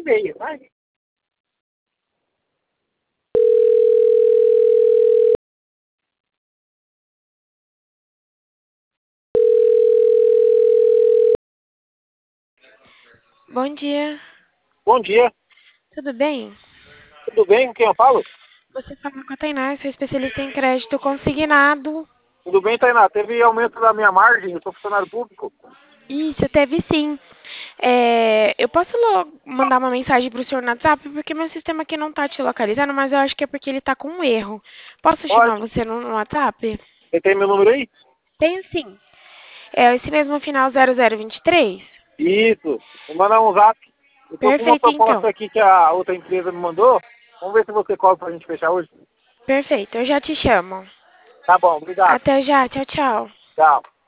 e-mail, vai. Bom dia, Bom dia, tudo bem? tudo bem? Com quem eu falo? Você fala com a Tainá, sou especialista em crédito consignado. Tudo bem, Tainá? Teve aumento da minha margem, eu sou funcionário público. Isso, teve sim. Eu posso mandar uma mensagem para o senhor no WhatsApp, porque meu sistema aqui não está te localizando, mas eu acho que é porque ele está com um erro. Posso chamar Pode. você no WhatsApp? Você tem meu número aí? Tenho sim. É esse mesmo final 0023? Isso. Vou mandar um zap. Eu tô com uma Perfeito, proposta então. aqui que a outra empresa me mandou. Vamos ver se você cobra pra gente fechar hoje. Perfeito, eu já te chamo. Tá bom, obrigado. Até já, tchau, tchau. Tchau.